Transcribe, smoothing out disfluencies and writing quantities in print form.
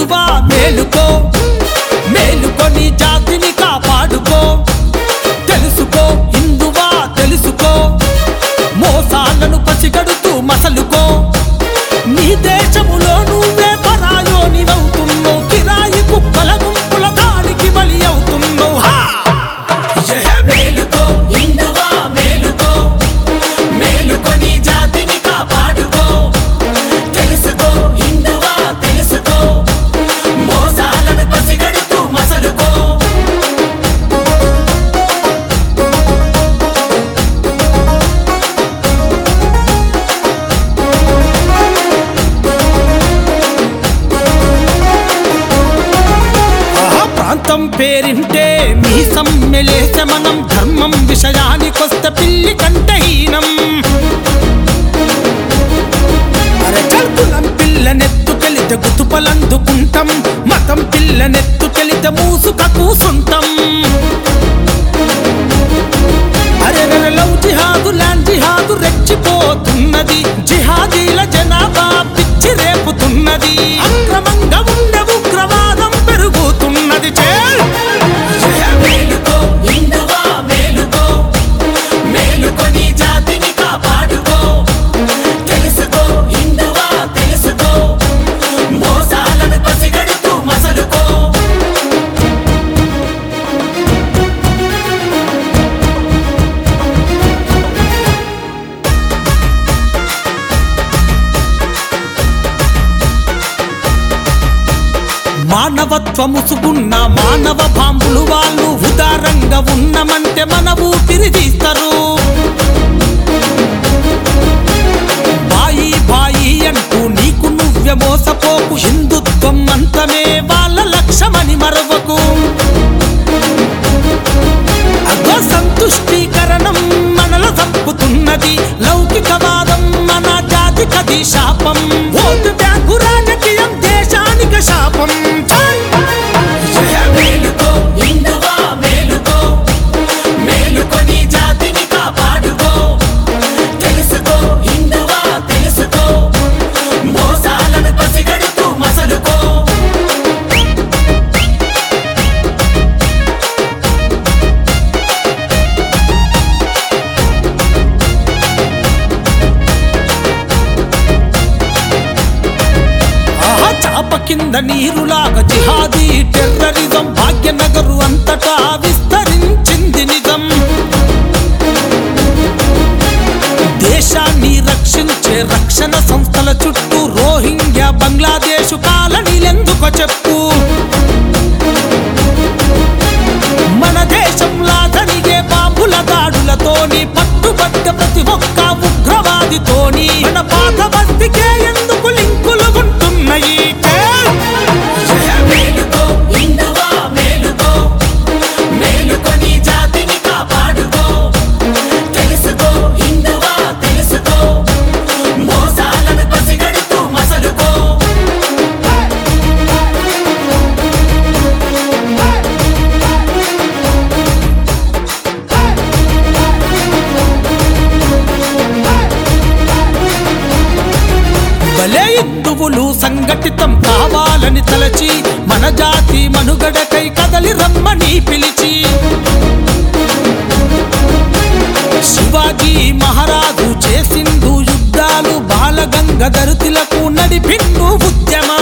హిందువా మేలుకో, మేలుకొని జాతిని కాపాడుకో. తెలుసుకో హిందువా తెలుసుకో, మోసాలను పసిగడుతూ మసలుకో. నీ దేశములో నువ్వే పరాయోనివవుతున్నావు, కిరాయి కుక్కల గుంపుల దానికి బలి అవుతున్నావు. మేలుకో హిందువా మేలుకో, మేలుకొని జాతిని కాపాడుకో. తెలుసుకో హిందువా తెలుసుకో, మోసాలను పసిగడుతూ మసలుకో. ప్రాంతం పేరింటే మీ సమ్మెలేసే మనం, ధర్మం విషయానికొస్తే పిల్లి కంటే హీనం. అరచల్పులం పిల్లనెత్తుకెళితే గుతుపలందుకుంటాం, మతం పిల్లనెత్తుకెళితే మూసుక కూసుంటాం. అరే లవ్ జిహాదు ల్యాండ్ జిహాదు రెచ్చిపోతున్నది, జిహాదీల జనాభా పిచ్చి రేపుతున్నది. అక్రమంగా ఉండే ఉగ్రవాదం పెరుగుతున్నది. మేలుకో హిందువా మేలుకో, మేలుకొని జాతిని కాపాడుకో. తెలుసుకో హిందువా తెలుసుకో, మోసాలను పసిగడుతూ మసలుకో. మానవత్వముసుగున్న మానవ బాంబులు వాళ్ళు ఉదారంగా ఉన్నమంటే మన ఊపిరి తీస్తారు. బాయి బాయి అంటూ నీకు నువ్వే మోసపోకు, హిందుత్వం అంతమే వాళ్ళ లక్ష్యమని మరవకు. అదో సంతుష్టీకరణం మనలో తప్పుతున్నది, లౌకికవాదం మన జాతికది శాపం. ఓటు బ్యాంకు రాజకీయం దేశానికి శాపం. మేలుకో హిందువా మేలుకో, మేలుకొని జాతిని కాపాడుకో. తెలుసుకో హిందువా తెలుసుకో, మోసాలను పసిగడుతూ మసలుకో. చాప కింద నీరులాగా జిహాదీ టెర్రరిజం భాగ్యనగరు అంతటా విస్తరించింది నిజం. దేశాన్ని రక్షించే రక్షణ సంస్థల చుట్టూ రోహింగ్యా బంగ్లాదేశ్ కాలనీలెందుకో చెప్పు. మన దేశంలా జరిగే బాంబుల దాడులతోని, పట్టుబడ్డ ప్రతి ఒక్క ఉగ్రవాదితోని మన పాత బస్తికే ఎందుకు లింకులు ఉంటున్నాయి. మేలుకో హిందువా మేలుకో, మేలుకొని జాతిని కాపాడుకో. తెలుసుకో హిందువా తెలుసుకో, మోసాలను పసిగడుతూ మసలుకో. భలే హిందువులు సంఘటితం కావాలని తలచి, మన జాతి మనుగడకై కదలి రమ్మని పిలిచి. శివాజీ మహారాజు చేసిండు యుద్ధాలు, బాలగంగాధర్ తిలక్ నడిపిండు ఉద్యమా.